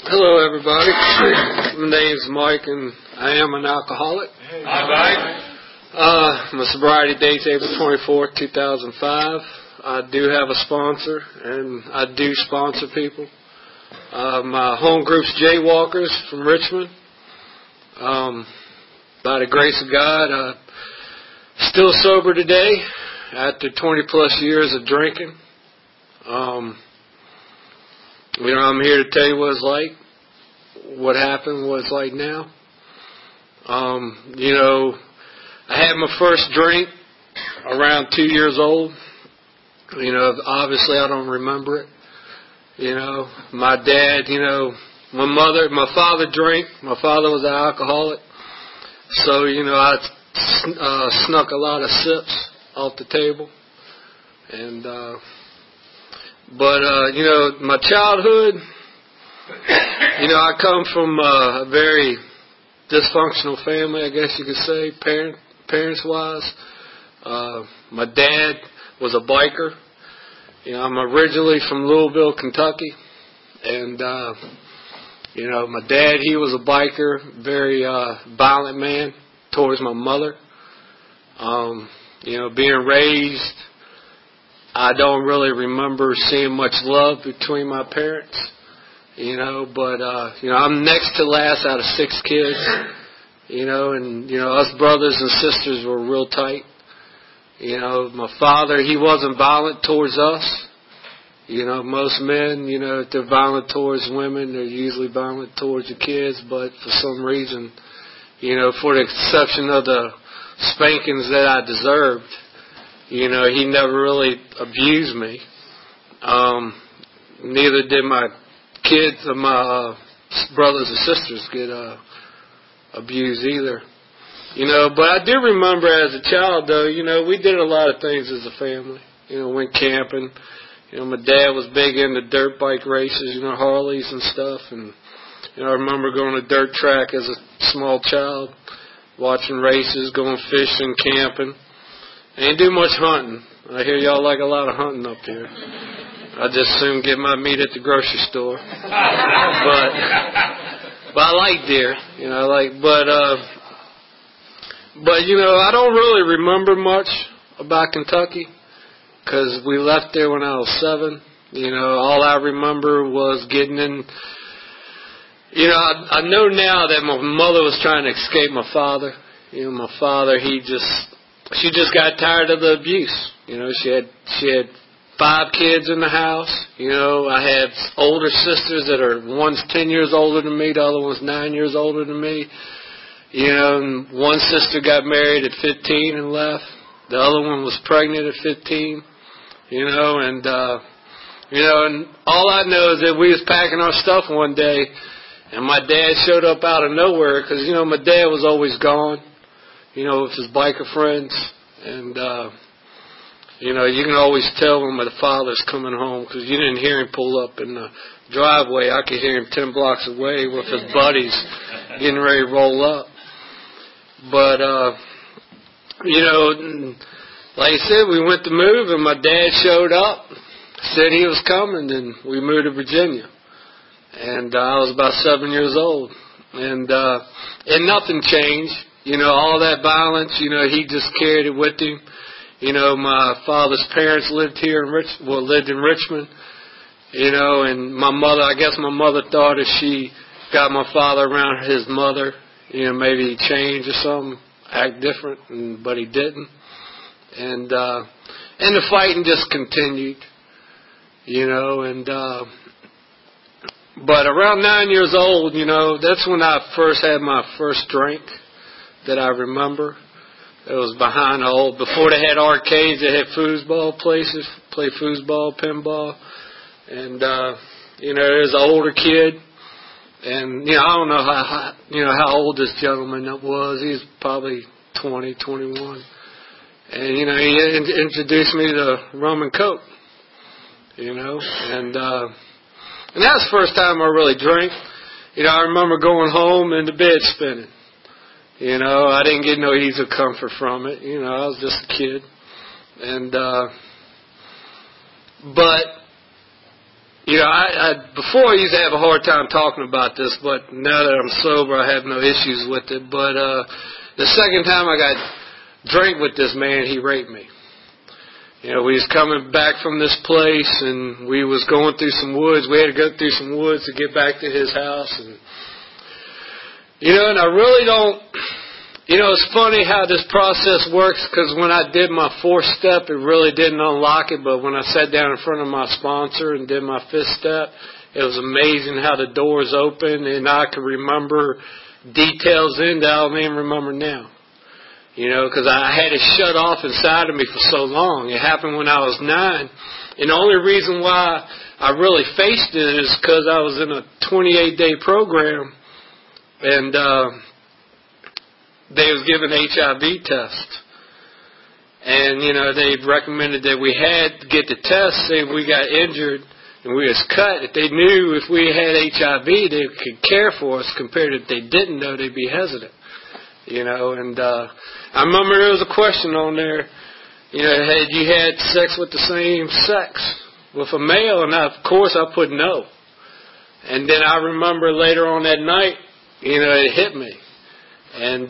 Hello, everybody. My name's Mike, and I am an alcoholic. Hi, Mike. My sobriety date's April 24th, 2005. I do have a sponsor, and I do sponsor people. My home group's Jaywalkers from Richmond. By the grace of God, I'm still sober today after 20-plus years of drinking. I'm here to tell you what it's like, what happened, what it's like now. I had my first drink around 2 years old. Obviously I don't remember it. My dad, my father drank. My father was an alcoholic. So, I snuck a lot of sips off the table. And, my childhood, I come from a very dysfunctional family, I guess you could say, parents-wise. My dad was a biker. I'm originally from Louisville, Kentucky. And, my dad, he was a biker, very violent man towards my mother. Being raised, I don't really remember seeing much love between my parents, but I'm next to last out of 6 kids, and us brothers and sisters were real tight. My father, he wasn't violent towards us. Most men, if they're violent towards women, they're usually violent towards the kids, but for some reason, for the exception of the spankings that I deserved, he never really abused me. Neither did my kids or my brothers and sisters get abused either. But I do remember as a child, though, we did a lot of things as a family. Went camping. My dad was big into dirt bike races, Harleys and stuff. And, I remember going to dirt track as a small child, watching races, going fishing, camping. I didn't do much hunting. I hear y'all like a lot of hunting up here. I just soon get my meat at the grocery store. But I like deer. I don't really remember much about Kentucky because we left there when I was 7. All I remember was getting in. I know now that my mother was trying to escape my father. My father, she just got tired of the abuse. She had 5 kids in the house. I had older sisters that are, one's 10 years older than me, the other one's 9 years older than me. And one sister got married at 15 and left. The other one was pregnant at 15. And all I know is that we was packing our stuff one day, and my dad showed up out of nowhere because, my dad was always gone. With his biker friends. And, you can always tell when the father's coming home because you didn't hear him pull up in the driveway. I could hear him 10 blocks away with his buddies getting ready to roll up. But, like I said, we went to move, and my dad showed up, said he was coming, and we moved to Virginia. And I was about 7 years old. And nothing changed. All that violence, he just carried it with him. My father's parents lived here lived in Richmond. And my mother, I guess my mother thought if she got my father around his mother, maybe he'd change or something, act different, but he didn't. And the fighting just continued, but around 9 years old, that's when I first had my first drink that I remember. It was behind before they had arcades, they had foosball places, play foosball, pinball. And, there's an older kid. And, I don't know how old this gentleman was. He was probably 20, 21. And, he introduced me to rum and coke, and that was the first time I really drank. I remember going home and the bed spinning. I didn't get no easy comfort from it. I was just a kid. And, but before I used to have a hard time talking about this, but now that I'm sober, I have no issues with it. But the second time I got drink with this man, he raped me. We was coming back from this place, and we was going through some woods. We had to go through some woods to get back to his house, and and I really don't. It's funny how this process works, because when I did my fourth step, it really didn't unlock it. But when I sat down in front of my sponsor and did my fifth step, it was amazing how the doors opened, and I could remember details in that I don't even remember now. Because I had it shut off inside of me for so long. It happened when I was 9. And the only reason why I really faced it is because I was in a 28-day program, and they was giving HIV test. And, they recommended that we had to get the test, say if we got injured and we was cut. If they knew if we had HIV, they could care for us, compared to if they didn't know, they'd be hesitant. And I remember there was a question on there, had you had sex with the same sex with a male? And of course I put no. And then I remember later on that night, it hit me. And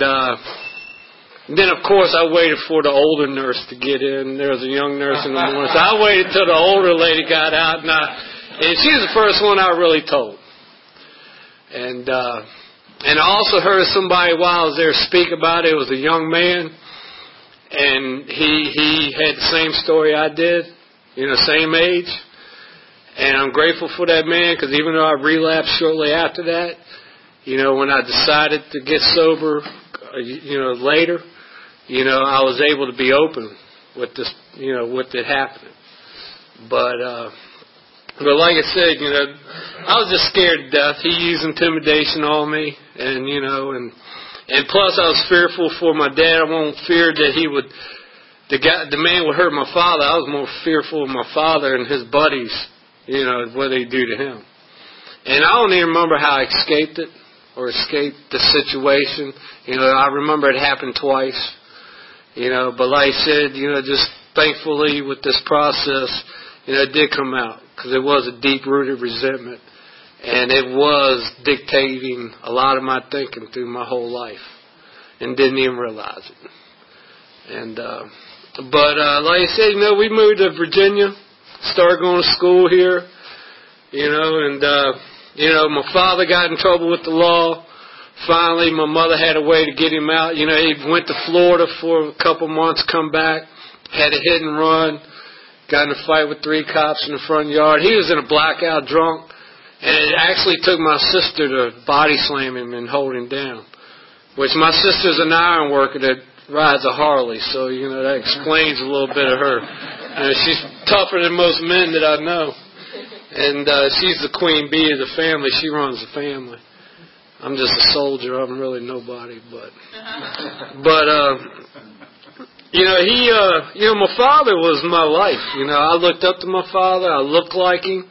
then, of course, I waited for the older nurse to get in. There was a young nurse in the morning. So I waited till the older lady got out. And she was the first one I really told. And I also heard somebody while I was there speak about it. It was a young man. And he had the same story I did, same age. And I'm grateful for that man, because even though I relapsed shortly after that, when I decided to get sober, later, I was able to be open with this, with it happening. But like I said, I was just scared to death. He used intimidation on me, and plus I was fearful for my dad. I won't fear that the man would hurt my father. I was more fearful of my father and his buddies, what they do to him. And I don't even remember how I escaped it, or escaped the situation. I remember it happened twice. But like I said, just thankfully with this process, it did come out, because it was a deep-rooted resentment, and it was dictating a lot of my thinking through my whole life, and didn't even realize it. And but like I said, we moved to Virginia, started going to school here, and my father got in trouble with the law. Finally, my mother had a way to get him out. He went to Florida for a couple months, come back, had a hit and run, got in a fight with 3 cops in the front yard. He was in a blackout drunk, and it actually took my sister to body slam him and hold him down, which my sister's an iron worker that rides a Harley, so, that explains a little bit of her. She's tougher than most men that I know. And she's the queen bee of the family. She runs the family. I'm just a soldier. I'm really nobody. But my father was my life. I looked up to my father. I looked like him.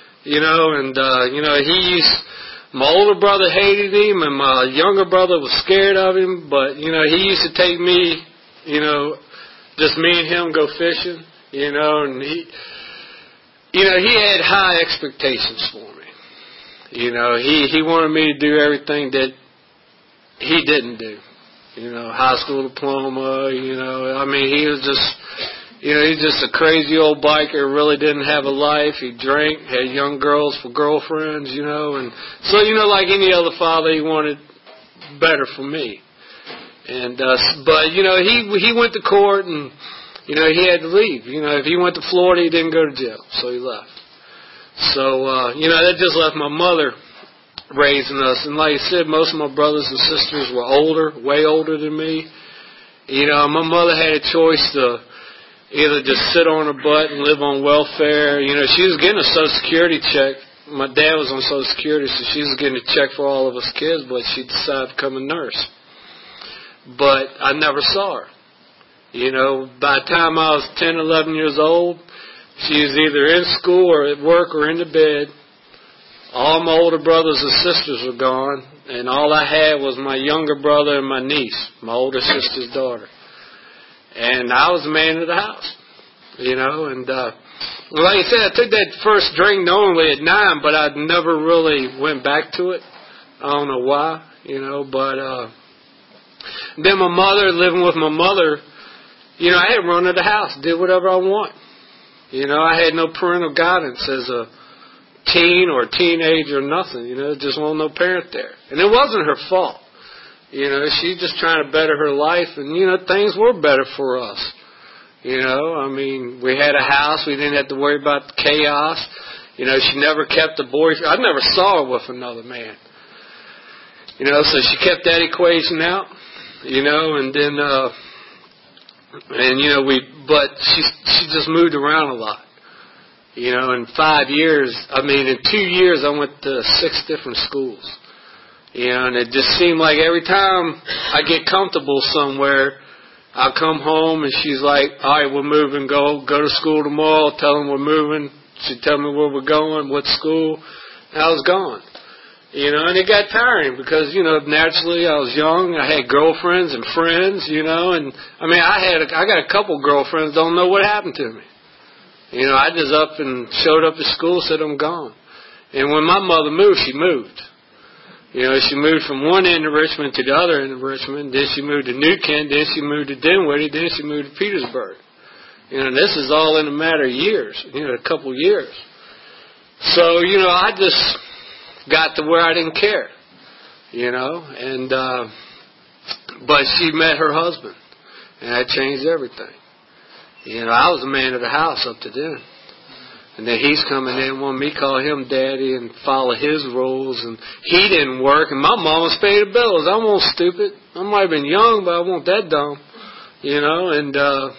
My older brother hated him, and my younger brother was scared of him. But, he used to take me, just me and him go fishing, and he had high expectations for me. He wanted me to do everything that he didn't do. High school diploma, he was just, he's just a crazy old biker, really didn't have a life. He drank, had young girls for girlfriends, and so, like any other father, he wanted better for me. And, but, he went to court, and, he had to leave. If he went to Florida, he didn't go to jail, so he left. So, that just left my mother raising us. And like I said, most of my brothers and sisters were older, way older than me. My mother had a choice to either just sit on her butt and live on welfare. She was getting a Social Security check. My dad was on Social Security, so she was getting a check for all of us kids, but she decided to become a nurse. But I never saw her. By the time I was 10, 11 years old, she was either in school or at work or in the bed. All my older brothers and sisters were gone, and all I had was my younger brother and my niece, my older sister's daughter. And I was the man of the house. you know. And like I said, I took that first drink knowingly at 9, but I never really went back to it. I don't know why, you know. But then my mother, living with my mother, you know, I had run to the house, did whatever I want. You know, I had no parental guidance as a teen or teenager or nothing. You know, just wasn't no parent there. And it wasn't her fault. You know, she's just trying to better her life, and, you know, things were better for us. You know, I mean, we had a house. We didn't have to worry about the chaos. You know, she never kept a boyfriend. I never saw her with another man. You know, so she kept that equation out, you know, and then, and, you know, but she just moved around a lot. You know, in 5 years, in 2 years, I went to 6 different schools. You know, and it just seemed like every time I get comfortable somewhere, I'll come home and she's like, all right, we're moving, go to school tomorrow, tell them we're moving. She'd tell me where we're going, what school, and I was gone. You know, and it got tiring because, you know, naturally I was young, I had girlfriends and friends, you know, and I got a couple girlfriends, don't know what happened to me. You know, I just up and showed up at school, said I'm gone. And when my mother moved, she moved. You know, she moved from one end of Richmond to the other end of Richmond. Then she moved to New Kent. Then she moved to Dinwiddie. Then she moved to Petersburg. You know, and this is all in a matter of years, you know, a couple years. So, you know, I just got to where I didn't care, you know. And but she met her husband, and that changed everything. You know, I was the man of the house up to then. And then he's coming in, wanting me to call him daddy and follow his rules. And he didn't work, and my mom was paying the bills. I wasn't stupid. I might have been young, but I wasn't that dumb. You know, and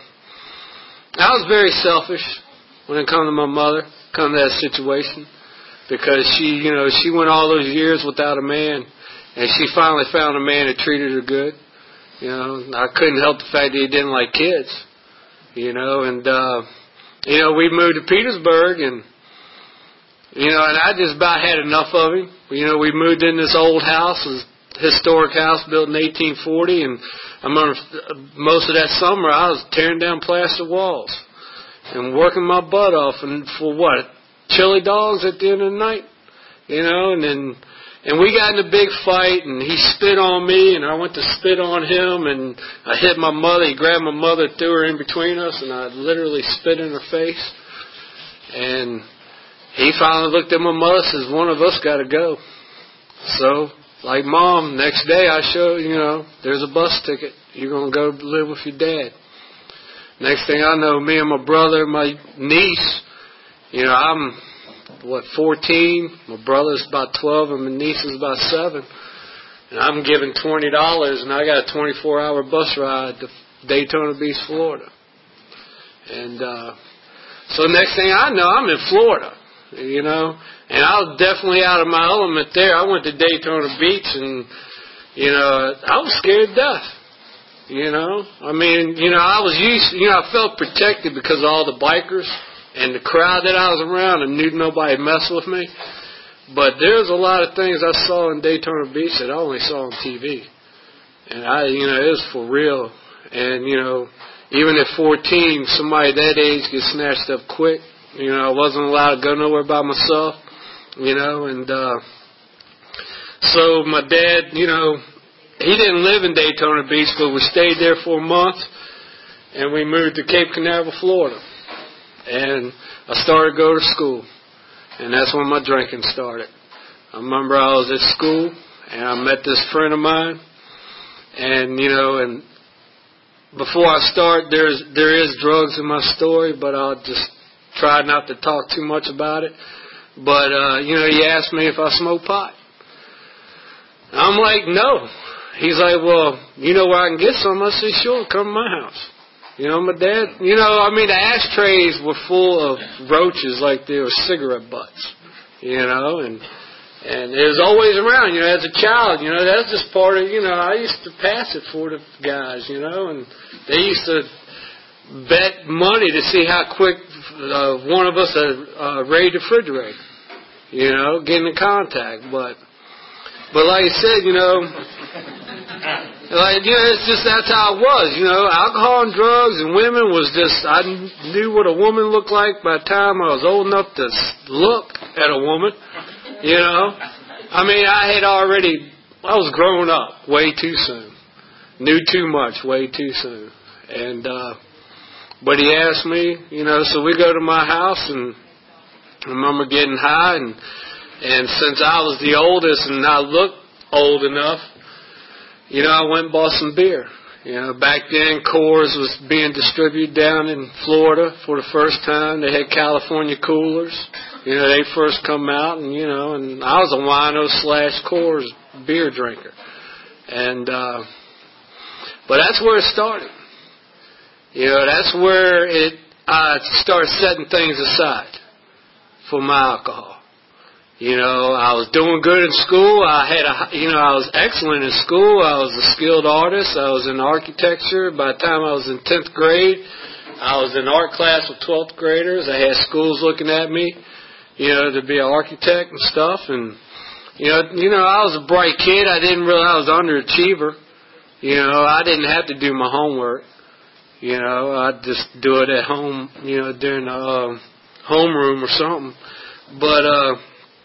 I was very selfish when it come to my mother, come to that situation. Because she, you know, she went all those years without a man. And she finally found a man that treated her good. You know, I couldn't help the fact that he didn't like kids. You know, and you know, we moved to Petersburg, and, you know, and I just about had enough of him. You know, we moved in this old house, this historic house built in 1840, and I remember most of that summer I was tearing down plaster walls and working my butt off, and for what? Chili dogs at the end of the night? You know, and we got in a big fight, and he spit on me, and I went to spit on him, and I hit my mother. He grabbed my mother, threw her in between us, and I literally spit in her face. And he finally looked at my mother and says, one of us got to go. So, like, Mom, next day I showed, you know, there's a bus ticket. You're going to go live with your dad. Next thing I know, me and my brother, my niece, you know, I'm 14, my brother's about 12, and my niece is about 7. And I'm giving $20, and I got a 24-hour bus ride to Daytona Beach, Florida. And so next thing I know, I'm in Florida, you know. And I was definitely out of my element there. I went to Daytona Beach, and, you know, I was scared to death. You know, I mean, you know, I was used, you know, I felt protected because of all the bikers and the crowd that I was around, and knew nobody messed with me. But there's a lot of things I saw in Daytona Beach that I only saw on TV. And you know, it was for real. And, you know, even at 14, somebody that age gets snatched up quick. You know, I wasn't allowed to go nowhere by myself, you know. And so my dad, you know, he didn't live in Daytona Beach, but we stayed there for a month, and we moved to Cape Canaveral, Florida. And I started to go to school, and that's when my drinking started. I remember I was at school, and I met this friend of mine, and, you know, and before I start, there is drugs in my story, but I'll just try not to talk too much about it. But, you know, he asked me if I smoke pot. I'm like, no. He's like, well, you know where I can get some? I said, sure, come to my house. You know, my dad, you know, I mean, the ashtrays were full of roaches like they were cigarette butts, you know, and it was always around, you know, as a child, you know, that's just part of, you know, I used to pass it for the guys, you know, and they used to bet money to see how quick one of us raid the refrigerator, you know, get in contact, but like I said, you know, Like, it's just, that's how it was, alcohol and drugs and women was just, I knew what a woman looked like by the time I was old enough to look at a woman, I mean, I was growing up way too soon. Knew too much way too soon. And, but he asked me, so we go to my house, and I remember getting high, and since I was the oldest and I looked old enough, I went and bought some beer. Back then Coors was being distributed down in Florida for the first time. They had California coolers. They first come out, and and I was a wino/Coors beer drinker. And but that's where it started. That's where I started setting things aside for my alcohol. I was doing good in school. I was excellent in school. I was a skilled artist. I was in architecture. By the time I was in 10th grade, I was in art class with 12th graders. I had schools looking at me, to be an architect and stuff. And, I was a bright kid. I didn't realize I was an underachiever. I didn't have to do my homework. I'd just do it at home, during the homeroom or something. But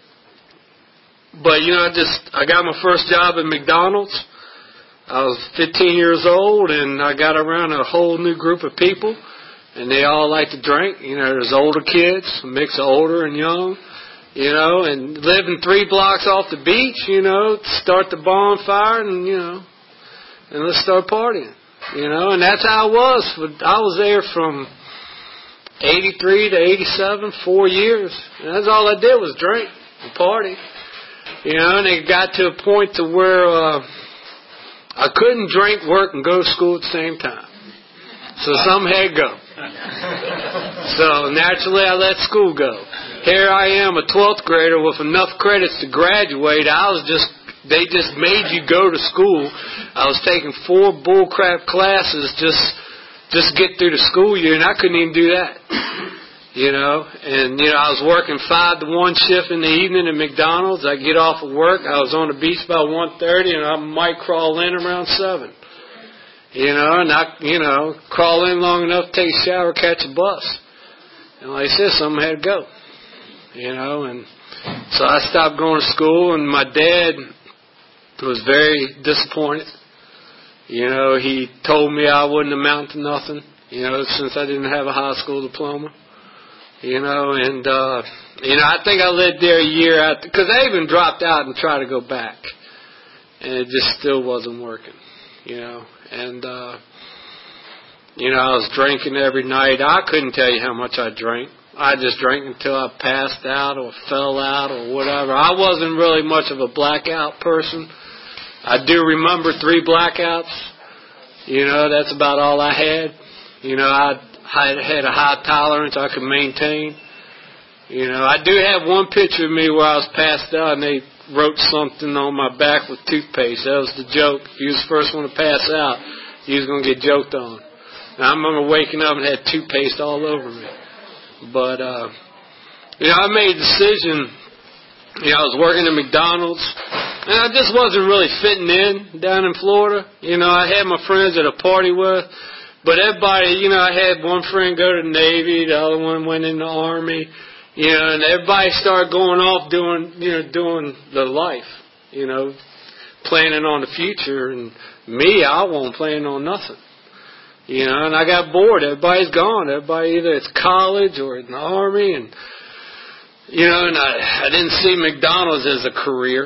I got my first job at McDonald's. I was 15 years old, and I got around a whole new group of people, and they all like to drink. There's older kids, a mix of older and young, and living 3 blocks off the beach, start the bonfire, and, and let's start partying, and that's how it was. I was there from 83 to 87, 4 years, and that's all I did was drink and party. And it got to a point to where I couldn't drink, work, and go to school at the same time. So something had to go. So naturally I let school go. Here I am, a 12th grader with enough credits to graduate. They just made you go to school. I was taking 4 bullcrap classes just to get through the school year, and I couldn't even do that. I was working 5 to 1 shift in the evening at McDonald's. I get off of work. I was on the beach by 1:30, and I might crawl in around 7. And I, crawl in long enough, take a shower, catch a bus. And like I said, something had to go. And so I stopped going to school, and my dad was very disappointed. He told me I wouldn't amount to nothing, since I didn't have a high school diploma. I think I lived there a year out, because I even dropped out and tried to go back, and it just still wasn't working, and I was drinking every night. I couldn't tell you how much I drank. I just drank until I passed out or fell out or whatever. I wasn't really much of a blackout person. I do remember 3 blackouts. That's about all I had. I had a high tolerance I could maintain. I do have one picture of me where I was passed out and they wrote something on my back with toothpaste. That was the joke. If you was the first one to pass out, you was going to get joked on. And I remember waking up and had toothpaste all over me. But, I made a decision. I was working at McDonald's, and I just wasn't really fitting in down in Florida. I had my friends at a party with. But everybody, I had one friend go to the Navy, the other one went in the Army, and everybody started going off doing the life, planning on the future. And me, I wasn't planning on nothing, and I got bored. Everybody's gone. Everybody either it's college or in the Army, and, and I didn't see McDonald's as a career,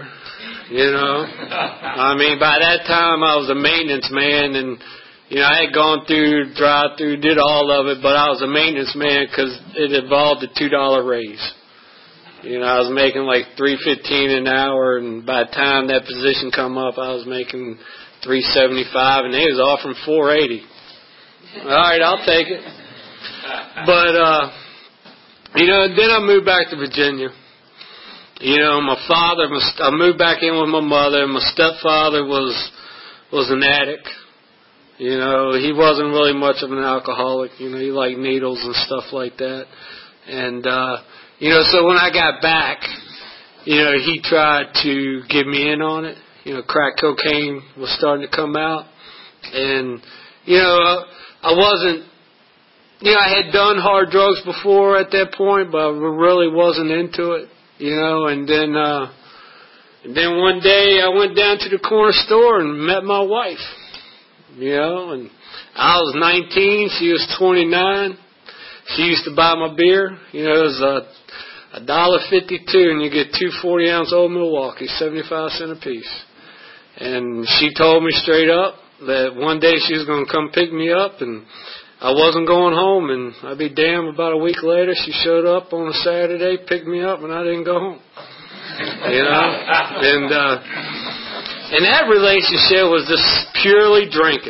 I mean, by that time I was a maintenance man, and I had gone through, drive-through, did all of it, but I was a maintenance man because it involved a $2 raise. I was making like $3.15 an hour, and by the time that position come up, I was making $3.75, and they was offering $4.80. All right, I'll take it. But then I moved back to Virginia. My father, I moved back in with my mother. My stepfather was an addict. He wasn't really much of an alcoholic. He liked needles and stuff like that. And, so when I got back, he tried to get me in on it. crack cocaine was starting to come out. And, I wasn't, I had done hard drugs before at that point, but I really wasn't into it, and then one day I went down to the corner store and met my wife, and I was 19, she was 29. She used to buy my beer, it was $1.52, and you get 2 40-ounce Old Milwaukee, 75 cents a piece. And she told me straight up that one day she was going to come pick me up, and I wasn't going home, and I'd be damned, about a week later she showed up on a Saturday, picked me up, and I didn't go home. And that relationship was just purely drinking.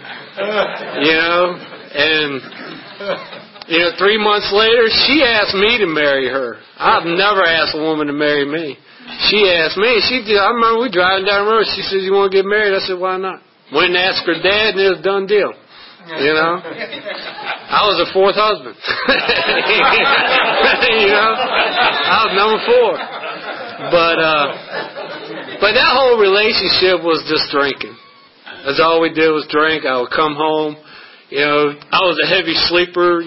And 3 months later she asked me to marry her. I've never asked a woman to marry me. She asked me. I remember we driving down the road. She said, "You want to get married?" I said, "Why not?" Went and asked her dad, and it was a done deal. I was a fourth husband. I was number 4. But that whole relationship was just drinking. That's all we did was drink. I would come home. I was a heavy sleeper.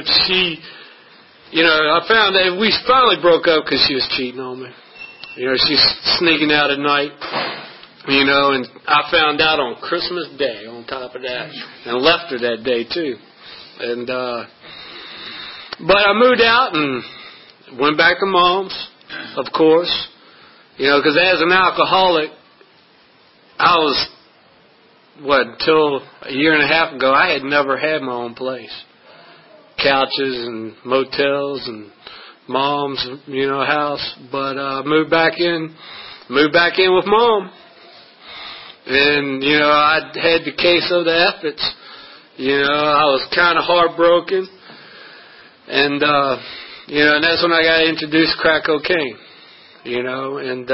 I found that we finally broke up because she was cheating on me. She's sneaking out at night. And I found out on Christmas Day on top of that, and left her that day too. And but I moved out and went back to Mom's, of course. Because as an alcoholic, I was until a year and a half ago, I had never had my own place. Couches and motels and Mom's, house. But moved back in with Mom. And, I had the case of the efforts. I was kind of heartbroken. And, and that's when I got introduced to crack cocaine. And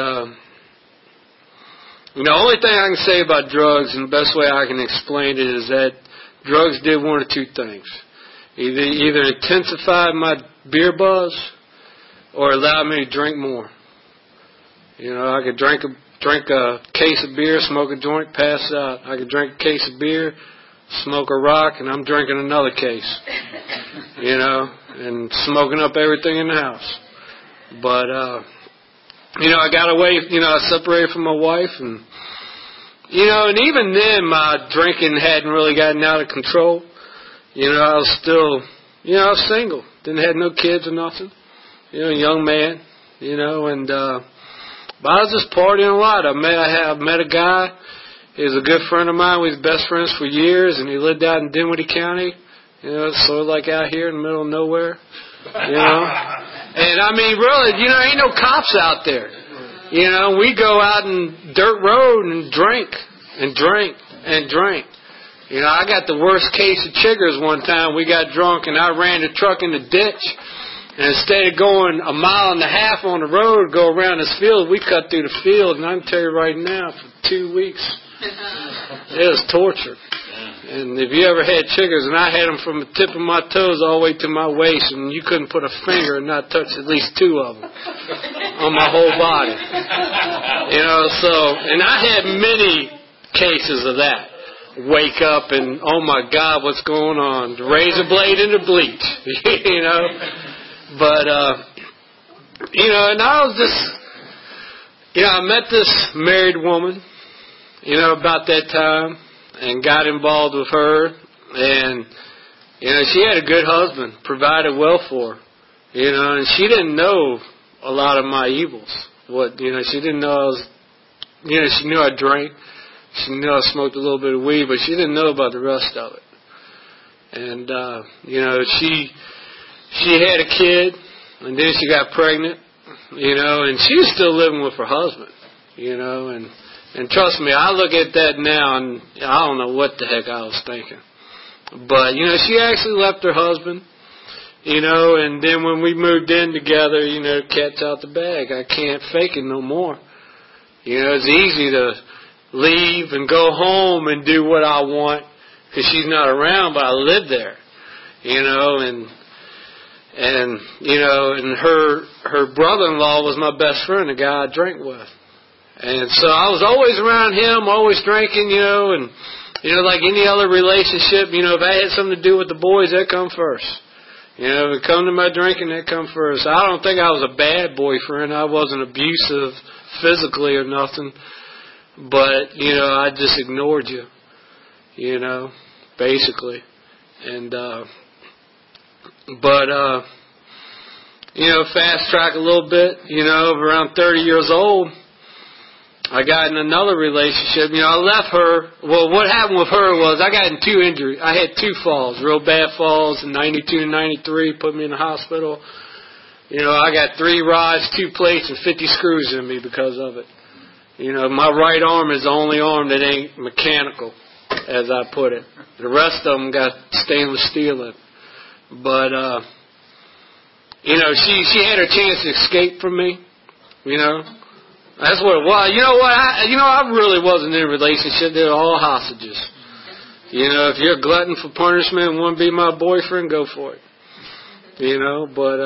the only thing I can say about drugs, and the best way I can explain it, is that drugs did one of 2 things. Either intensified my beer buzz or allowed me to drink more. I could drink a case of beer, smoke a joint, pass out. I could drink a case of beer, smoke a rock, and I'm drinking another case. And smoking up everything in the house. But, I got away, I separated from my wife, and, and even then my drinking hadn't really gotten out of control. I was still, I was single. Didn't have no kids or nothing. Young man, and, but I was just partying a lot. I met a guy. He was a good friend of mine. We was best friends for years, and he lived out in Dinwiddie County. Sort of like out here in the middle of nowhere. And I mean, really, ain't no cops out there. We go out in dirt road and drink and drink and drink. I got the worst case of chiggers one time. We got drunk and I ran the truck in the ditch. And instead of going 1.5 miles on the road, go around this field, we cut through the field. And I can tell you right now, for 2 weeks, it was torture. And if you ever had chiggers, and I had them from the tip of my toes all the way to my waist, and you couldn't put a finger and not touch at least 2 of them on my whole body. And I had many cases of that. Wake up and, oh my God, what's going on? The razor blade and the bleach, But, and I was just, I met this married woman, about that time. And got involved with her, and she had a good husband, provided well for her, and she didn't know a lot of my evils. She didn't know I was, she knew I drank, she knew I smoked a little bit of weed, but she didn't know about the rest of it. And she had a kid, and then she got pregnant, and she was still living with her husband, And trust me, I look at that now and I don't know what the heck I was thinking. But, she actually left her husband, and then when we moved in together, the cat's out the bag. I can't fake it no more. It's easy to leave and go home and do what I want because she's not around, but I live there, and her brother-in-law was my best friend, the guy I drank with. And so I was always around him, always drinking, and, like any other relationship, if I had something to do with the boys, that come first. If it come to my drinking, that come first. I don't think I was a bad boyfriend. I wasn't abusive physically or nothing. But, I just ignored you, basically. And, fast track a little bit, around 30 years old, I got in another relationship. I left her. Well, what happened with her was I got in 2 injuries. I had 2 falls, real bad falls in 92 and 93, put me in the hospital. I got 3 rods, 2 plates, and 50 screws in me because of it. My right arm is the only arm that ain't mechanical, as I put it. The rest of them got stainless steel in it. But, she had her chance to escape from me, That's what it was. You know what? I really wasn't in a relationship. They were all hostages. If you're a glutton for punishment and want to be my boyfriend, go for it. But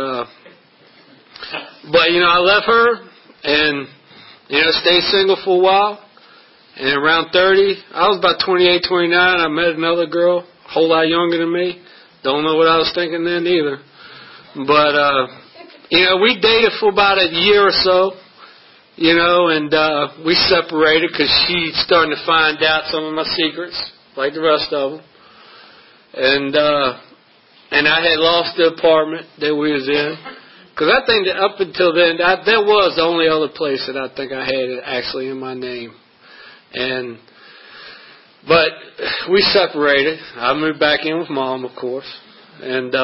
I left her and, stayed single for a while. And around 30, I was about 28, 29. I met another girl, a whole lot younger than me. Don't know what I was thinking then either. But, we dated for about a year or so. And we separated because she's starting to find out some of my secrets, like the rest of them. And I had lost the apartment that we was in. Because I think that up until then, that was the only other place that I think I had it actually in my name. But we separated. I moved back in with Mom, of course. And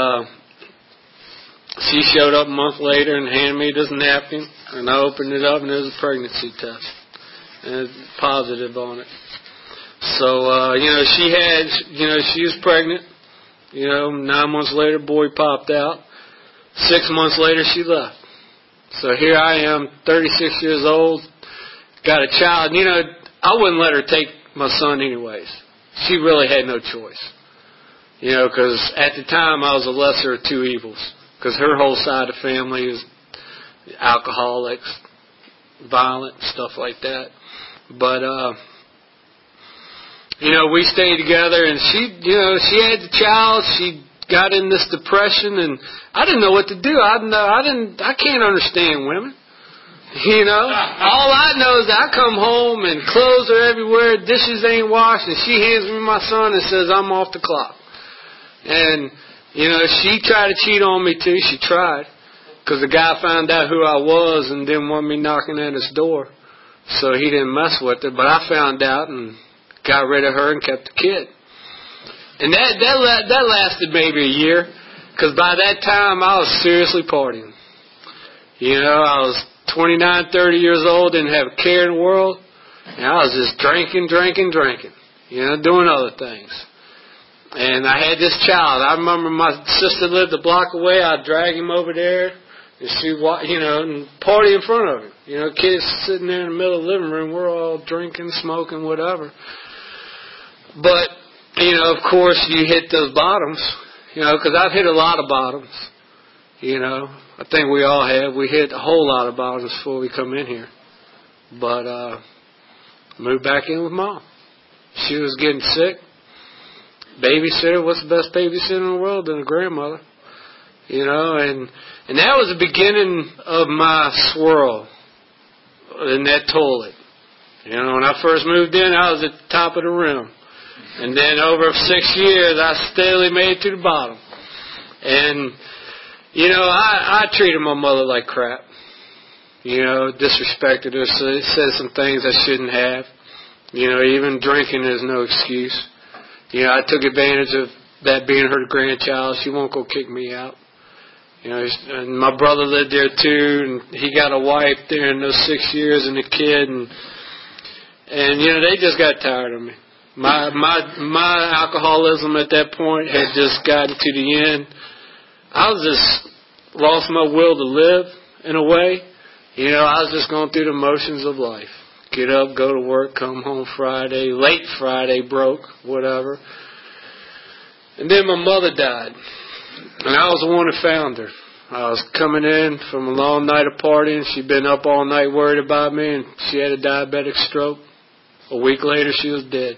she showed up a month later and handed me this napkin, and I opened it up, and there was a pregnancy test, and it was positive on it. So, she was pregnant. 9 months later, boy popped out. 6 months later, she left. So here I am, 36 years old, got a child. I wouldn't let her take my son anyways. She really had no choice. Because at the time, I was the lesser of 2 evils. Because her whole side of the family is alcoholics, violent, stuff like that. But, we stayed together, and she had the child. She got in this depression, and I didn't know what to do. I can't understand women. All I know is that I come home and clothes are everywhere, dishes ain't washed, and she hands me my son and says, I'm off the clock. And, she tried to cheat on me too. She tried. Because the guy found out who I was and didn't want me knocking at his door. So he didn't mess with her. But I found out and got rid of her and kept the kid. And that lasted maybe a year. Because by that time I was seriously partying. I was 29, 30 years old, didn't have a care in the world. And I was just drinking. Doing other things. And I had this child. I remember my sister lived a block away. I'd drag him over there, and she'd and party in front of him. Kids sitting there in the middle of the living room. We're all drinking, smoking, whatever. But, of course, you hit those bottoms, because I've hit a lot of bottoms. I think we all have. We hit a whole lot of bottoms before we come in here. But, moved back in with Mom. She was getting sick. Babysitter, what's the best babysitter in the world than a grandmother? And that was the beginning of my swirl in that toilet. When I first moved in, I was at the top of the rim. And then over 6 years, I steadily made it to the bottom. And, I treated my mother like crap. Disrespected her, said some things I shouldn't have. Even drinking is no excuse. I took advantage of that being her grandchild. She won't go kick me out. And my brother lived there too, and he got a wife there in those 6 years and a kid, and they just got tired of me. My alcoholism at that point had just gotten to the end. I was just lost my will to live in a way. I was just going through the motions of life. Get up, go to work, come home Friday, late Friday, broke, whatever. And then my mother died. And I was the one who found her. I was coming in from a long night of partying. She'd been up all night worried about me, and she had a diabetic stroke. A week later, she was dead.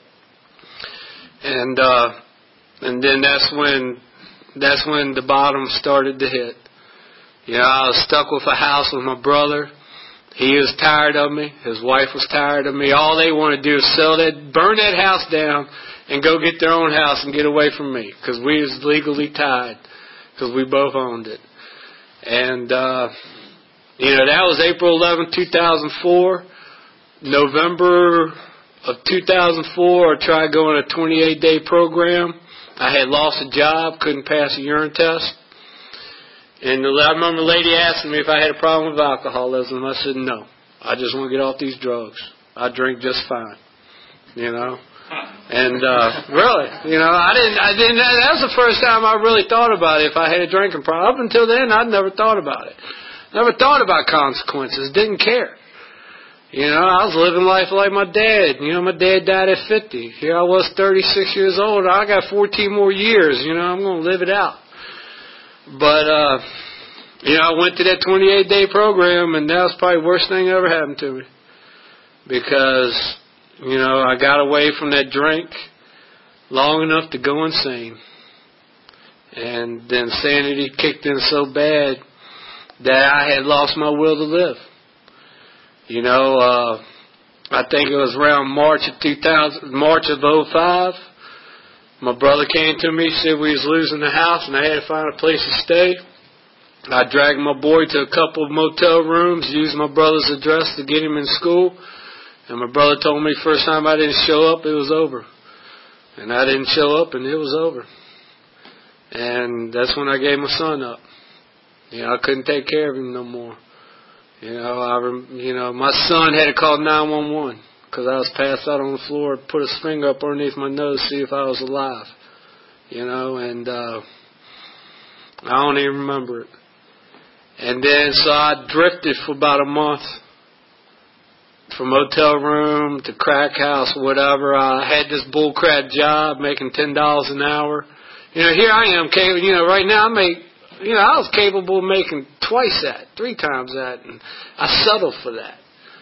And then that's when the bottom started to hit. You know, I was stuck with a house with my brother. He was tired of me. His wife was tired of me. All they wanted to do is burn that house down and go get their own house and get away from me, because we was legally tied, because we both owned it. And, that was April 11, 2004. November of 2004, I tried going a 28-day program. I had lost a job, couldn't pass a urine test. And I remember a lady asking me if I had a problem with alcoholism. I said, no. I just want to get off these drugs. I drink just fine. You know? And, really, I didn't, that was the first time I really thought about it, if I had a drinking problem. Up until then, I'd never thought about it. Never thought about consequences. Didn't care. You know, I was living life like my dad. You know, my dad died at 50. Here I was 36 years old. I got 14 more years. You know, I'm going to live it out. But, I went to that 28-day program, and that was probably the worst thing that ever happened to me. Because, I got away from that drink long enough to go insane. And the insanity kicked in so bad that I had lost my will to live. I think it was around March of 2005. My brother came to me, said we was losing the house, and I had to find a place to stay. I dragged my boy to a couple of motel rooms, used my brother's address to get him in school. And my brother told me first time I didn't show up, it was over. And I didn't show up, and it was over. And that's when I gave my son up. I couldn't take care of him no more. My son had to call 911 because I was passed out on the floor, put his finger up underneath my nose to see if I was alive. And I don't even remember it. And then, so I drifted for about a month from hotel room to crack house, whatever. I had this bullcrap job making $10 an hour. Here I am, right now I was capable of making twice that, 3 times that, and I settled for that.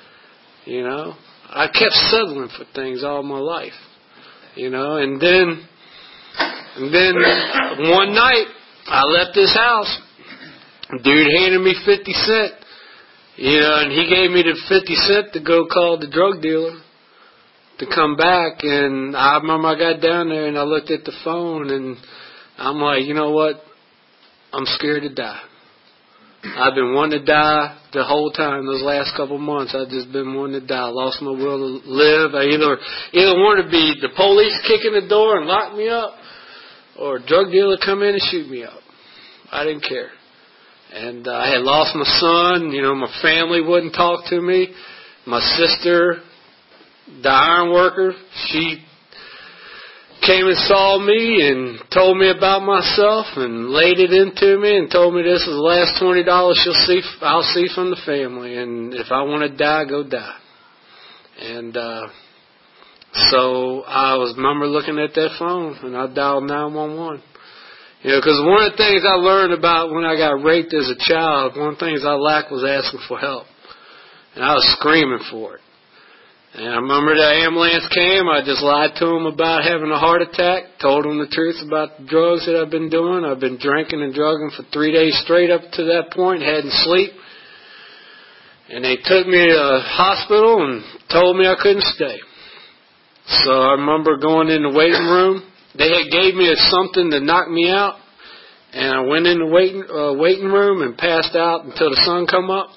I kept settling for things all my life. And then one night I left this house. Dude handed me 50 cents. And he gave me the 50 cents to go call the drug dealer to come back. And I remember I got down there and I looked at the phone and I'm like, you know what? I'm scared to die. I've been wanting to die the whole time. Those last couple of months, I've just been wanting to die. I lost my will to live. I either wanted to be the police kicking the door and lock me up, or a drug dealer come in and shoot me up. I didn't care. And I had lost my son. My family wouldn't talk to me. My sister, the iron worker, she came and saw me and told me about myself and laid it into me and told me this is the last $20 I'll see from the family. And if I want to die, go die. And so I remember looking at that phone and I dialed 911. Because one of the things I learned about when I got raped as a child, one of the things I lacked was asking for help. And I was screaming for it. And I remember the ambulance came. I just lied to him about having a heart attack, told him the truth about the drugs that I've been doing. I've been drinking and drugging for 3 days straight up to that point, hadn't sleep. And they took me to a hospital and told me I couldn't stay. So I remember going in the waiting room. They had gave me something to knock me out. And I went in the waiting room and passed out until the sun come up.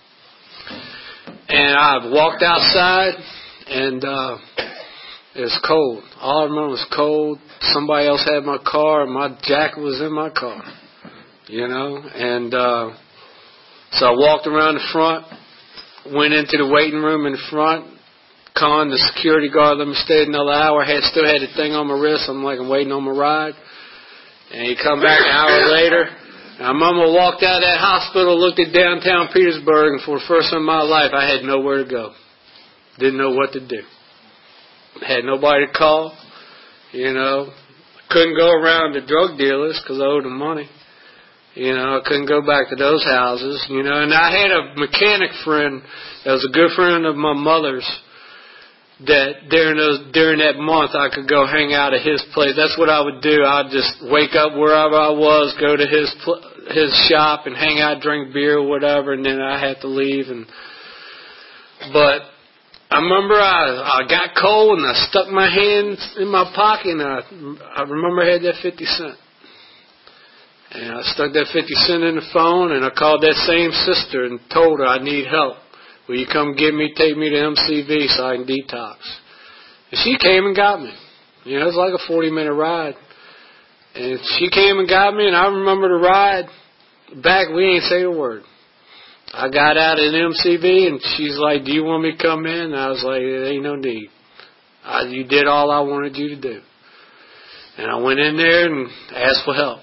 And I walked outside, and it was cold. All I remember was cold. Somebody else had my car, and my jacket was in my car, And so I walked around the front, went into the waiting room in the front, conned the security guard, let me stay another hour. Still had the thing on my wrist. I'm waiting on my ride. And he come back an hour later. And I remember I walked out of that hospital, looked at downtown Petersburg, and for the first time in my life, I had nowhere to go. Didn't know what to do. Had nobody to call. Couldn't go around to drug dealers because I owed them money. You know, I couldn't go back to those houses, you know. And I had a mechanic friend that was a good friend of my mother's that during that month I could go hang out at his place. That's what I would do. I'd just wake up wherever I was, go to his shop and hang out, drink beer or whatever, and then I had to leave. But I remember I got cold and I stuck my hand in my pocket, and I remember I had that 50 cent. And I stuck that 50 cent in the phone, and I called that same sister and told her I need help. Will you come get me, take me to MCV so I can detox? And she came and got me. You know, it was like a 40-minute ride. And she came and got me, and I remember the ride back, we ain't say a word. I got out at MCV, and she's like, do you want me to come in? And I was like, there ain't no need. You did all I wanted you to do. And I went in there and asked for help.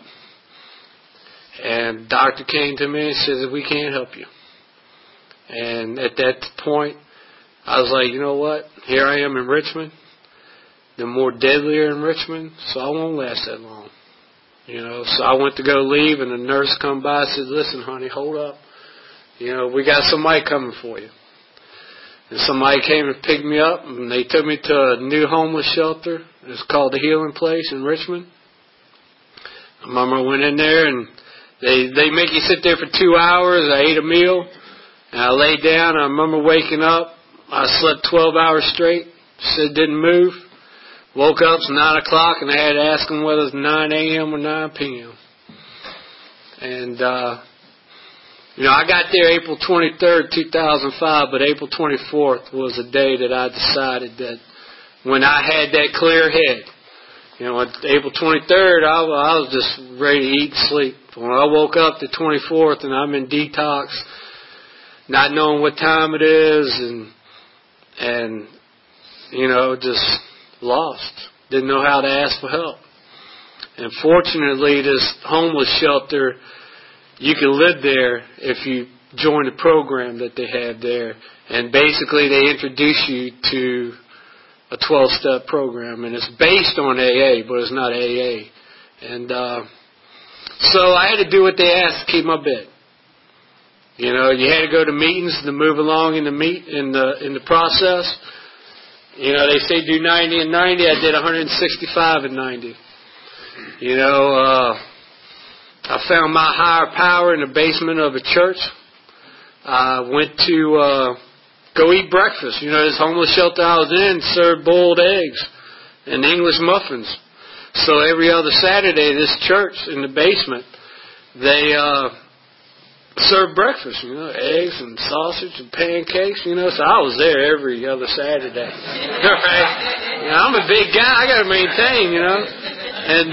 And the doctor came to me and said, we can't help you. And at that point, I was like, you know what? Here I am in Richmond. They're more deadlier in Richmond, so I won't last that long. You know, so I went to go leave, and the nurse come by and said, listen, honey, hold up. You know, we got somebody coming for you. And somebody came and picked me up, and they took me to a new homeless shelter. It's called the Healing Place in Richmond. I remember I went in there, and they make you sit there for 2 hours. I ate a meal. And I laid down. I remember waking up. I slept 12 hours straight. Said didn't move. Woke up, it's 9 o'clock, and I had to ask them whether it was 9 a.m. or 9 p.m. And, you know, I got there April 23rd, 2005, but April 24th was the day that I decided that when I had that clear head. You know, on April 23rd, I was just ready to eat and sleep. When I woke up the 24th and I'm in detox, not knowing what time it is, and you know, just lost. Didn't know how to ask for help. And fortunately, this homeless shelter, you can live there if you join the program that they have there. And basically, they introduce you to a 12-step program, and it's based on AA, but it's not AA. And so I had to do what they asked to keep my bed. You know, you had to go to meetings to move along in the process. You know, they say do 90 and 90. I did 165 and 90. You know, I found my higher power in the basement of a church. I went to go eat breakfast. You know, this homeless shelter I was in served boiled eggs and English muffins. So every other Saturday, this church in the basement, they served breakfast, you know, eggs and sausage and pancakes, you know. So I was there every other Saturday. Right? You know, I'm a big guy. I got to maintain, you know. And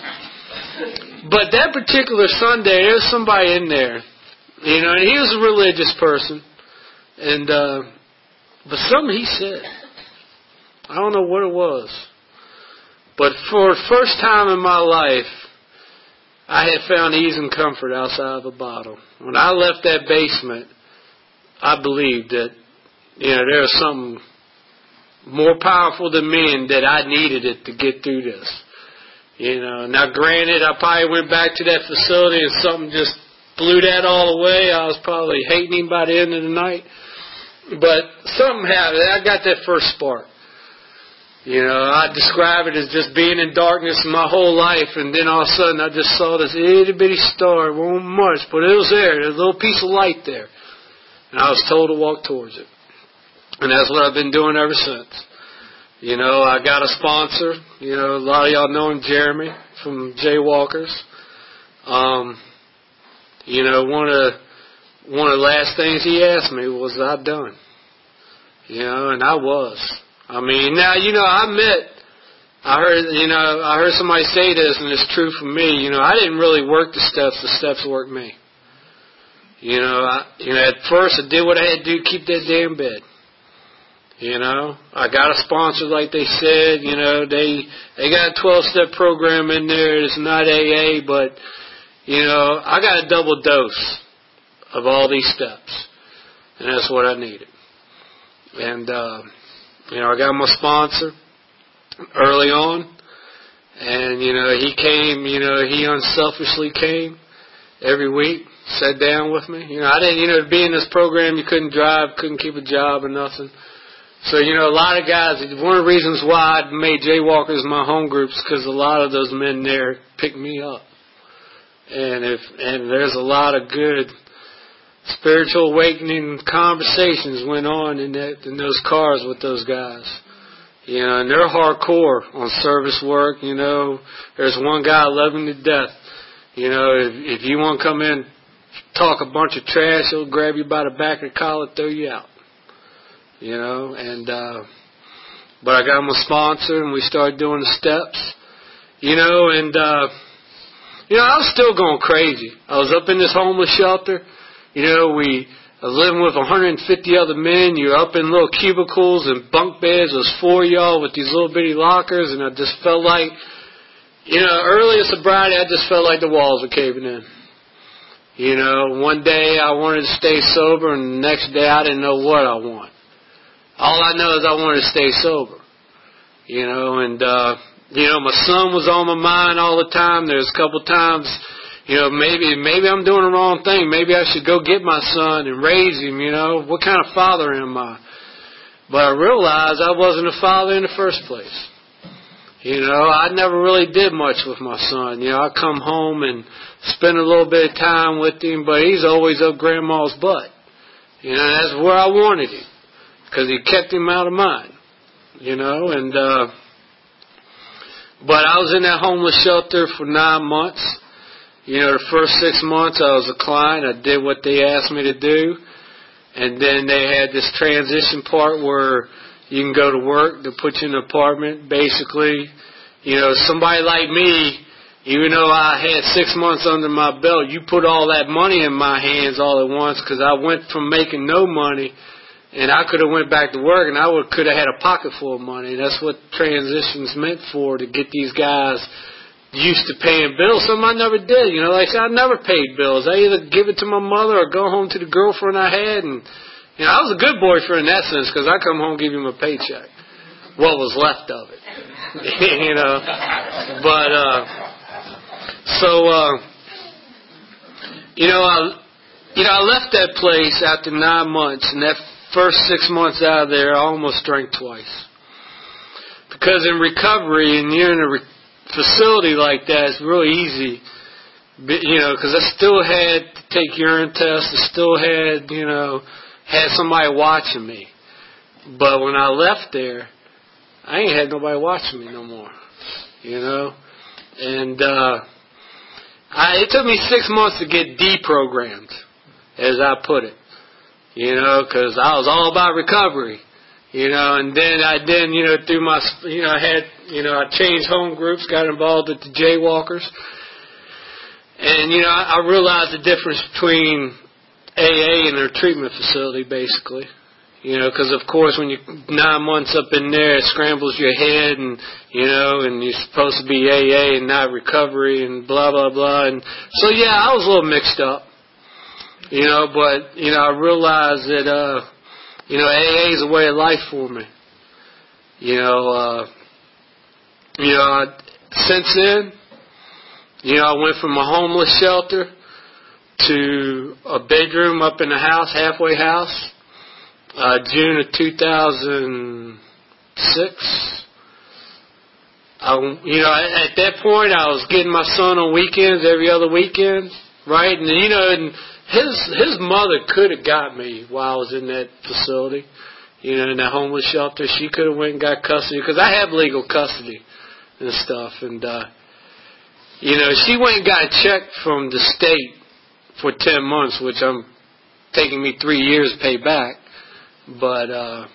but that particular Sunday, there was somebody in there, you know, and he was a religious person. And but something he said, I don't know what it was, but for the first time in my life, I had found ease and comfort outside of a bottle. When I left that basement, I believed that, you know, there was something more powerful than me and that I needed it to get through this. You know, now granted, I probably went back to that facility and something just blew that all away. I was probably hating him by the end of the night. But something happened. I got that first spark. You know, I describe it as just being in darkness my whole life, and then all of a sudden I just saw this itty-bitty star. It wasn't much, but it was there. There's a little piece of light there. And I was told to walk towards it. And that's what I've been doing ever since. You know, I got a sponsor. You know, a lot of y'all know him, Jeremy, from Jaywalkers. You know, one of the last things he asked me was, "I done?" You know, and I was. I mean, now, you know, I heard somebody say this, and it's true for me. You know, I didn't really work the steps worked me. You know, at first I did what I had to do to keep that damn bed. You know, I got a sponsor like they said. You know, they got a 12-step program in there. It's not AA, but, you know, I got a double dose of all these steps, and that's what I needed. And, you know, I got my sponsor early on, and, you know, he came, you know, he unselfishly came, every week, sat down with me. I didn't, to be in this program, you couldn't drive, couldn't keep a job or nothing. So, a lot of guys, one of the reasons why I made Jaywalkers my home groups, because a lot of those men there picked me up. And there's a lot of good spiritual awakening conversations went on in those cars with those guys. And they're hardcore on service work. There's one guy I love him to death. If you want to come in, talk a bunch of trash, he'll grab you by the back of the collar, throw you out. But I got him a sponsor, and we started doing the steps. I was still going crazy. I was up in this homeless shelter. I was living with 150 other men. You're up in little cubicles and bunk beds. There's 4 of y'all with these little bitty lockers, and I just felt like, early in sobriety, I just felt like the walls were caving in. One day I wanted to stay sober, and the next day I didn't know what I want. All I know is I wanted to stay sober. My son was on my mind all the time. There's a couple times, maybe I'm doing the wrong thing. Maybe I should go get my son and raise him, What kind of father am I? But I realized I wasn't a father in the first place. I never really did much with my son. I come home and spend a little bit of time with him, but he's always up grandma's butt. That's where I wanted him, because he kept him out of mine. But I was in that homeless shelter for 9 months. The first 6 months I was a client. I did what they asked me to do. And then they had this transition part where you can go to work. They'll put you in an apartment. Basically, somebody like me, even though I had 6 months under my belt, you put all that money in my hands all at once, because I went from making no money, and I could have went back to work, and I could have had a pocket full of money. That's what transition's meant for, to get these guys used to paying bills. Something I never did. Like I said, I never paid bills. I either give it to my mother or go home to the girlfriend I had. And, I was a good boyfriend in that sense, because I come home and give him a paycheck. What was left of it. But, I left that place after 9 months, and that first 6 months out of there, I almost drank twice. Because in recovery, and you're in a facility like that, it's real easy, because I still had to take urine tests. I still had, had somebody watching me. But when I left there, I ain't had nobody watching me no more, And it took me 6 months to get deprogrammed, as I put it, because I was all about recovery. And then through my, I changed home groups, got involved with the Jaywalkers. And, I realized the difference between AA and their treatment facility, basically. Because of course when you're 9 months up in there, it scrambles your head, and, and you're supposed to be AA and not recovery and blah, blah, blah. And so, I was a little mixed up, but, I realized that, AA is a way of life for me. Since then, I went from a homeless shelter to a bedroom up in the house, halfway house, June of 2006. At that point, I was getting my son on weekends, every other weekend, right? And, and his mother could have got me while I was in that facility, in that homeless shelter. She could have went and got custody, because I have legal custody and stuff. And, she went and got a check from the state for 10 months, which I'm taking me 3 years to pay back. But, I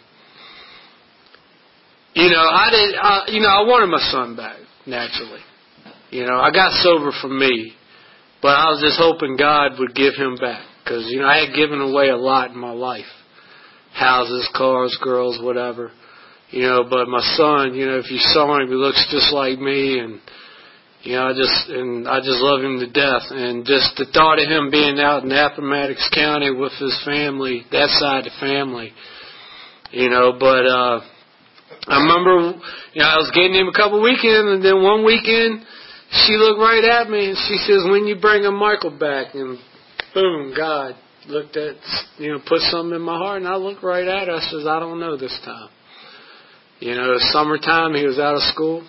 wanted my son back, naturally. I got sober for me. But I was just hoping God would give him back, because, I had given away a lot in my life. Houses, cars, girls, whatever. But my son, if you saw him, he looks just like me, and, I just love him to death. And just the thought of him being out in Appomattox County with his family, that side of the family, but, I remember, I was getting him a couple weekends, and then one weekend, she looked right at me and she says, when you bringing Michael back? And boom, God looked at, put something in my heart, and I looked right at her. I says, I don't know this time. It was summertime. He was out of school.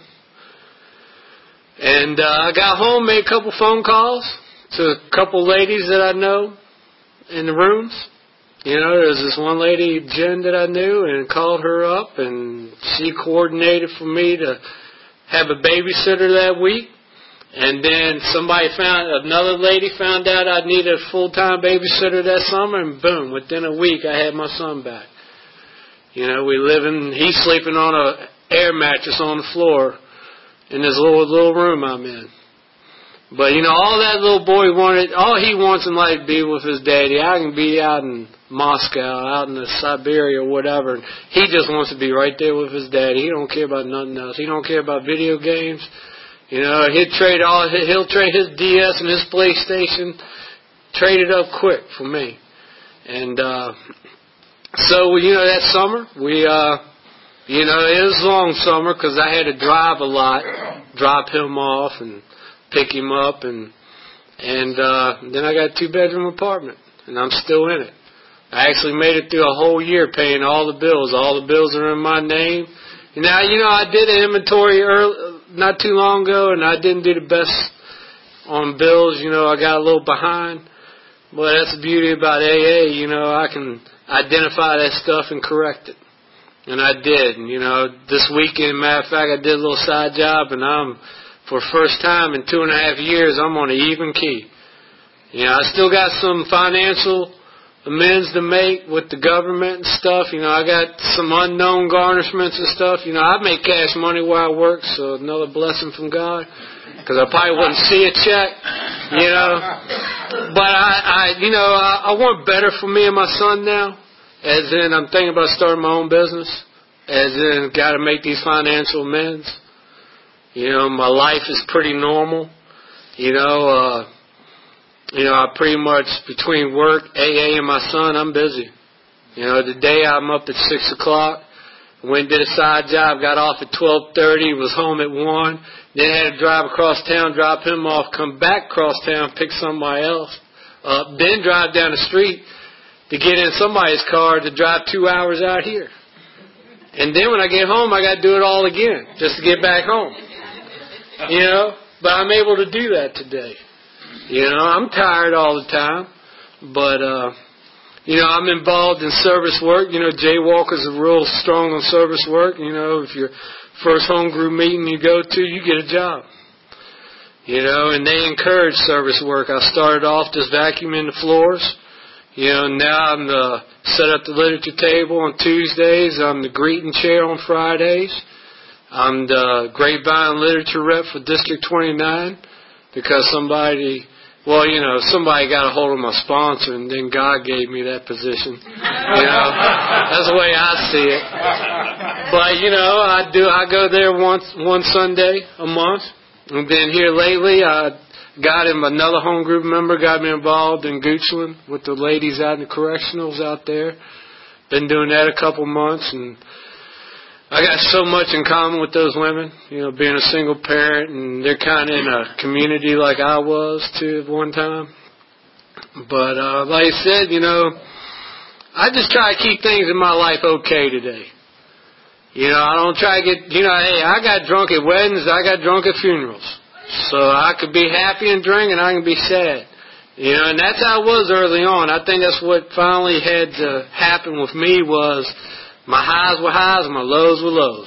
And I got home, made a couple phone calls to a couple ladies that I know in the rooms. There was this one lady, Jen, that I knew, and called her up, and she coordinated for me to have a babysitter that week. And then another lady found out I needed a full-time babysitter that summer, and boom, within a week I had my son back. He's sleeping on an air mattress on the floor in this little room I'm in. But, all that little boy all he wants in life is be with his daddy. I can be out in Moscow, out in Siberia or whatever. He just wants to be right there with his daddy. He don't care about nothing else. He don't care about video games. He'll trade his DS and his PlayStation, trade it up quick for me. And, that summer, it was a long summer because I had to drive a lot, drop him off and pick him up, and then I got a 2-bedroom apartment, and I'm still in it. I actually made it through a whole year paying all the bills. All the bills are in my name. Now, I did an inventory not too long ago, and I didn't do the best on bills. I got a little behind. But that's the beauty about AA. I can identify that stuff and correct it. And I did. And, this weekend, matter of fact, I did a little side job, and for the first time in 2.5 years, I'm on an even key. I still got some financial amends to make with the government and stuff. I got some unknown garnishments and stuff. I make cash money where I work, so another blessing from God, because I probably wouldn't see a check, But I want better for me and my son now, as in I'm thinking about starting my own business, as in got to make these financial amends. My life is pretty normal. I pretty much, between work, AA, and my son, I'm busy. Today I'm up at 6 o'clock, went and did a side job, got off at 12:30, was home at 1, then had to drive across town, drop him off, come back across town, pick somebody else up, then drive down the street to get in somebody's car to drive 2 hours out here. And then when I get home, I got to do it all again just to get back home. But I'm able to do that today. I'm tired all the time, but, I'm involved in service work. Jay Walker's real strong on service work. If your first home group meeting you go to, you get a job. And they encourage service work. I started off just vacuuming the floors. Now I'm set up the literature table on Tuesdays. I'm the greeting chair on Fridays. I'm the grapevine literature rep for District 29 because somebody got a hold of my sponsor, and then God gave me that position. That's the way I see it. But, I go there one Sunday a month. And then here lately, I got him, another home group member got me involved in Goochland with the ladies out in the correctionals out there. Been doing that a couple months, and I got so much in common with those women, being a single parent, and they're kind of in a community like I was too at one time. But like I said, I just try to keep things in my life okay today. I don't try to get, hey, I got drunk at weddings, I got drunk at funerals. So I could be happy and drink, and I can be sad. And that's how it was early on. I think that's what finally had to happen with me was my highs were highs and my lows were lows.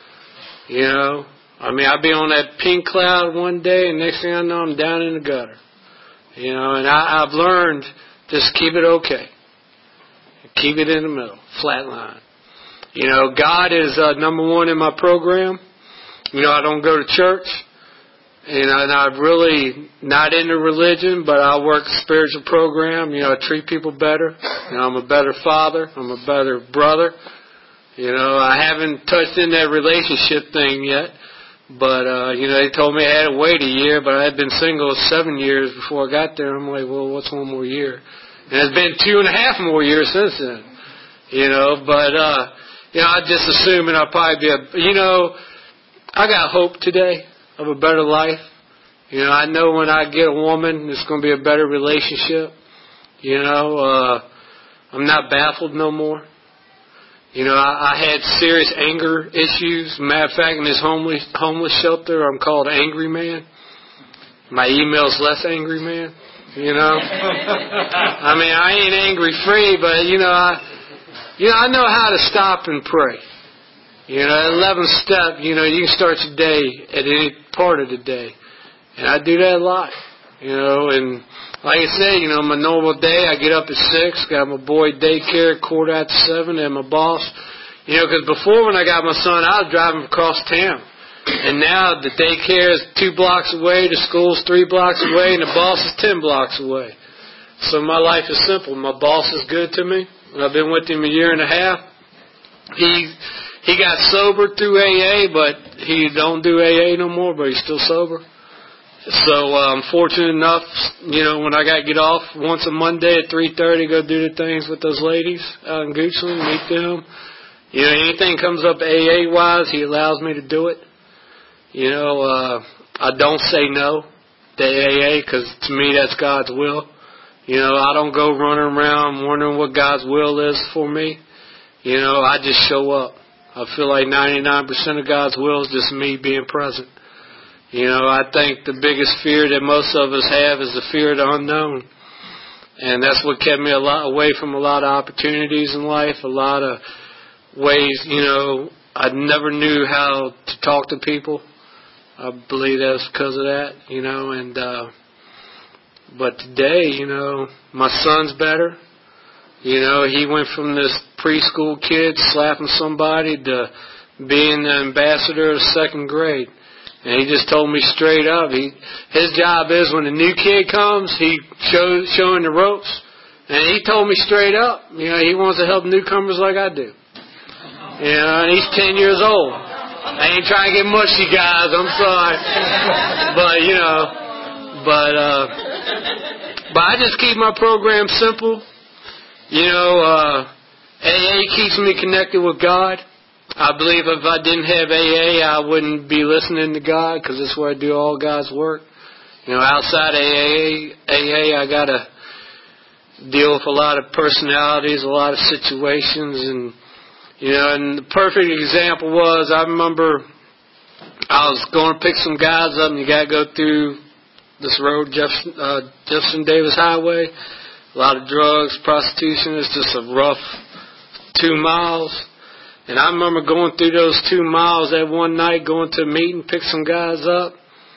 I'd be on that pink cloud one day, and next thing I know, I'm down in the gutter. And I've learned just keep it okay. Keep it in the middle, flat line. God is number one in my program. I don't go to church. And I'm really not into religion, but I work a spiritual program. I treat people better. I'm a better father. I'm a better brother. I haven't touched in that relationship thing yet. But, they told me I had to wait a year, but I had been single 7 years before I got there. I'm like, well, what's one more year? And it's been 2.5 more years since then. I just assume I'll probably be I got hope today of a better life. You know, I know when I get a woman, it's going to be a better relationship. You know, I'm not baffled no more. You know, I had serious anger issues. Matter of fact, in this homeless shelter, I'm called Angry Man. My email's Less Angry Man. You know, I mean, I ain't angry free, but I know how to stop and pray. You know, 11th step, you know, you can start your day at any part of the day. And I do that a lot, you know, and like I said, you know, my normal day, I get up at 6, got my boy daycare, 7:15, and my boss. You know, because before when I got my son, I was driving across town. And now the daycare is 2 blocks away, the school's 3 blocks away, and the boss is 10 blocks away. So my life is simple. My boss is good to me. I've been with him a year and a half. He got sober through AA, but he don't do AA no more, but he's still sober. So I'm fortunate enough, you know, when I got to get off once a Monday at 3:30, go do the things with those ladies out in Goochland, meet them. You know, anything comes up AA-wise, he allows me to do it. You know, I don't say no to AA because to me that's God's will. You know, I don't go running around wondering what God's will is for me. You know, I just show up. I feel like 99% of God's will is just me being present. You know, I think the biggest fear that most of us have is the fear of the unknown. And that's what kept me away from a lot of opportunities in life, a lot of ways, you know, I never knew how to talk to people. I believe that's because of that, you know, and but today, you know, my son's better. You know, he went from this preschool kid slapping somebody to being the ambassador of 2nd grade. And he just told me straight up, his job is when a new kid comes, he showing the ropes. And he told me straight up, you know, he wants to help newcomers like I do. You know, and he's 10 years old. I ain't trying to get mushy, guys. I'm sorry. But, you know, but I just keep my program simple. You know, AA keeps me connected with God. I believe if I didn't have AA, I wouldn't be listening to God because that's where I do all God's work. You know, outside AA, I got to deal with a lot of personalities, a lot of situations, and you know, and the perfect example was, I remember I was going to pick some guys up, and you got to go through this road, Jefferson Davis Highway. A lot of drugs, prostitution. It's just a rough 2 miles. And I remember going through those 2 miles that one night, going to a meeting, pick some guys up.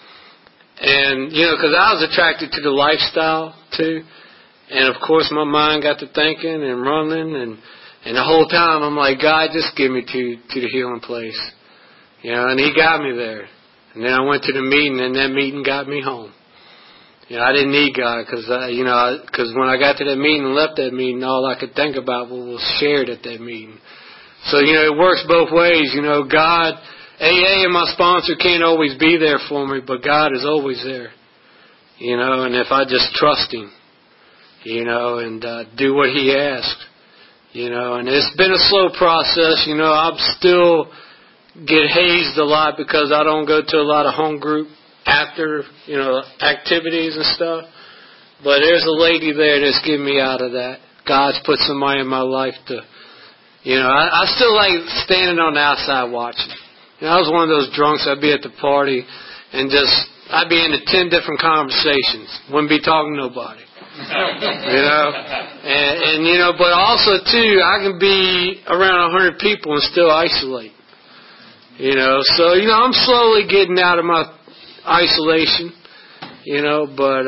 And, you know, because I was attracted to the lifestyle, too. And, of course, my mind got to thinking and running, and the whole time I'm like, God, just get me to the healing place. You know, and he got me there. And then I went to the meeting, and that meeting got me home. You know, I didn't need God because when I got to that meeting and left that meeting, all I could think about was shared at that meeting. So, you know, it works both ways. You know, God, AA and my sponsor can't always be there for me, but God is always there. You know, and if I just trust him, you know, and do what he asks. You know, and it's been a slow process. You know, I'm still get hazed a lot because I don't go to a lot of home group after, you know, activities and stuff. But there's a lady there that's getting me out of that. God's put somebody in my life to, you know, I still like standing on the outside watching. You know, I was one of those drunks. I'd be at the party and I'd be into 10 different conversations. Wouldn't be talking to nobody. You know, and you know, but also too, I can be around 100 people and still isolate. You know, so you know, I'm slowly getting out of my isolation. You know, but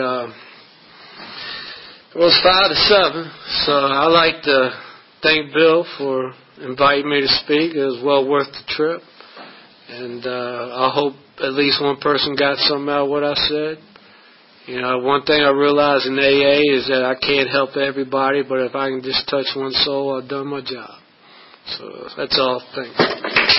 it was 5 to 7, so I like to thank Bill for inviting me to speak. It was well worth the trip, and I hope at least one person got something out of what I said. You know, one thing I realize in AA is that I can't help everybody, but if I can just touch one soul, I've done my job. So that's all. Thanks.